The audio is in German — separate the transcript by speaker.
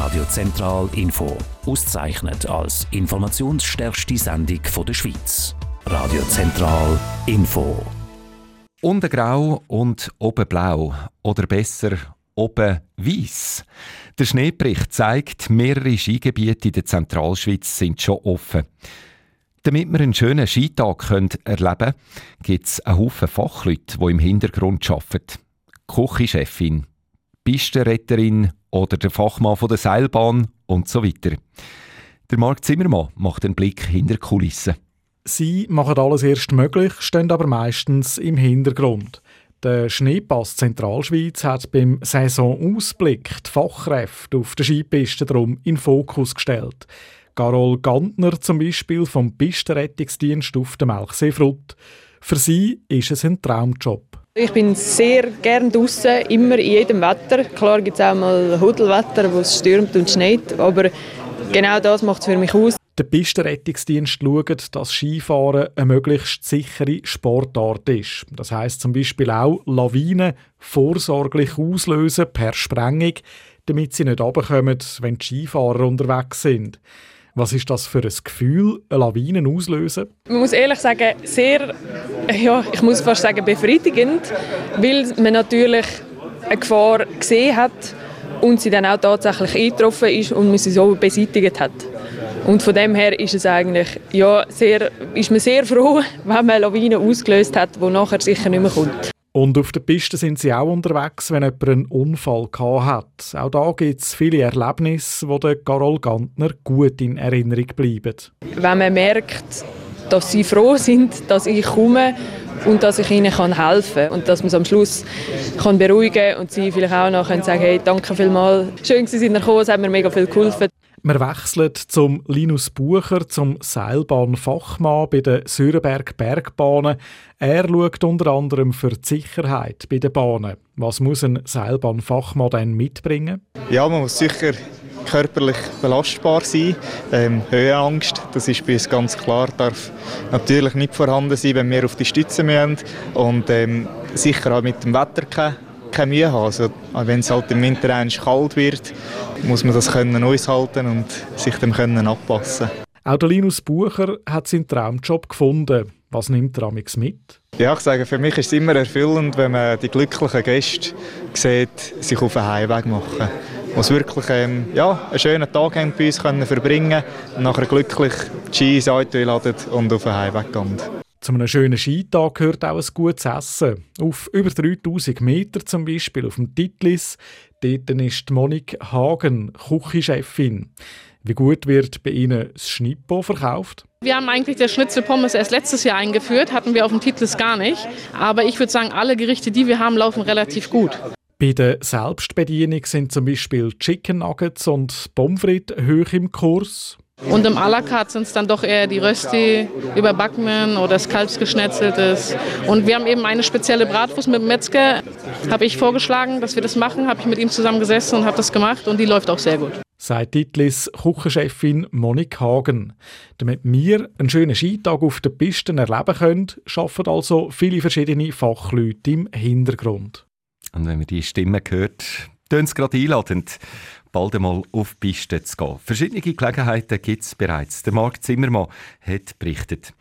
Speaker 1: Radio Zentral Info. Ausgezeichnet als informationsstärkste Sendung der Schweiz. Radio Zentral Info.
Speaker 2: Unten grau und oben blau. Oder besser, oben weiss. Der Schneebericht zeigt, mehrere Skigebiete in der Zentralschweiz sind schon offen. Damit wir einen schönen Skitag erleben können, gibt es einen Haufen Fachleute, die im Hintergrund arbeiten. Küchenchefin, Pistenretterin oder der Fachmann von der Seilbahn und so weiter. Der Marc Zimmermann macht einen Blick hinter die Kulissen.
Speaker 3: Sie machen alles erst möglich, stehen aber meistens im Hintergrund. Der Schneepass Zentralschweiz hat beim Saisonausblick die Fachkräfte auf der Skipiste darum in den Fokus gestellt. Carol Gantner zum Beispiel vom Pistenrettungsdienst auf der Melchseefrutt. Für sie ist es ein Traumjob.
Speaker 4: Ich bin sehr gerne draußen, immer in jedem Wetter. Klar gibt es auch mal Hudelwetter, wo es stürmt und schneit, aber genau das macht es für mich aus.
Speaker 3: Der Pistenrettungsdienst schaut, dass Skifahren eine möglichst sichere Sportart ist. Das heisst zum Beispiel auch Lawinen vorsorglich auslösen per Sprengung, damit sie nicht runterkommen, wenn die Skifahrer unterwegs sind. Was ist das für ein Gefühl, eine Lawine auslösen?
Speaker 4: Man muss ehrlich sagen, sehr, ich muss fast sagen, befriedigend, weil man natürlich eine Gefahr gesehen hat und sie dann auch tatsächlich eingetroffen ist und man sie so beseitigt hat. Und von dem her ist es eigentlich, ist man sehr froh, wenn man eine Lawine ausgelöst hat, die nachher sicher nicht mehr kommt.
Speaker 3: Und auf der Piste sind sie auch unterwegs, wenn jemand einen Unfall hat. Auch da gibt es viele Erlebnisse, die der Carol Gantner gut in Erinnerung bleiben.
Speaker 4: Wenn man merkt, dass sie froh sind, dass ich komme und dass ich ihnen helfen kann und dass man es am Schluss beruhigen kann und sie vielleicht auch noch sagen können, hey, danke vielmals, schön, dass Sie sind gekommen, es hat mir mega viel geholfen.
Speaker 3: Wir wechseln zum Linus Bucher, zum Seilbahnfachmann bei den Sürenberg Bergbahnen. Er schaut unter anderem für die Sicherheit bei den Bahnen. Was muss ein Seilbahnfachmann denn mitbringen?
Speaker 5: Ja, man muss sicher körperlich belastbar sein. Höhenangst, das ist bei uns ganz klar, darf natürlich nicht vorhanden sein, wenn wir auf die Stütze müssen. Und sicher auch mit dem Wetter keine Mühe haben. Also, wenn es halt im Winter kalt wird, muss man das können aushalten und sich dem können anpassen.
Speaker 3: Auch der Linus Bucher hat seinen Traumjob gefunden. Was nimmt er amigs mit?
Speaker 5: Ja, ich sage, für mich ist es immer erfüllend, wenn man die glücklichen Gäste sieht, sich auf den Heimweg machen. Die wirklich einen schönen Tag haben bei uns verbringen können und nachher glücklich die Ski ins Auto laden und auf den Heimweg gehen.
Speaker 3: Zu einem schönen Skitag gehört auch ein gutes Essen. Auf über 3000 Meter zum Beispiel auf dem Titlis. Dort ist Monique Hagen, Küchenchefin. Wie gut wird bei Ihnen das Schnippo verkauft?
Speaker 6: Wir haben eigentlich das Schnitzelpommes erst letztes Jahr eingeführt, hatten wir auf dem Titlis gar nicht. Aber ich würde sagen, alle Gerichte, die wir haben, laufen relativ gut.
Speaker 3: Bei der Selbstbedienung sind zum Beispiel Chicken Nuggets und Pommes frites hoch im Kurs.
Speaker 6: Und im à la carte sind es dann doch eher die Rösti, Überbackenen oder das Kalbsgeschnetzeltes. Und wir haben eben eine spezielle Bratwurst mit dem Metzger. Habe ich vorgeschlagen, dass wir das machen, habe ich mit ihm zusammen gesessen und habe das gemacht und die läuft auch sehr gut.
Speaker 3: Sagt Titlis Küchenchefin Monique Hagen. Damit wir einen schönen Skitag auf den Pisten erleben können, arbeiten also viele verschiedene Fachleute im Hintergrund.
Speaker 2: Und wenn man die Stimme hört, tönt es gerade einladend, bald einmal auf die Piste zu gehen. Verschiedene Gelegenheiten gibt es bereits. Der Marc Zimmermann hat berichtet.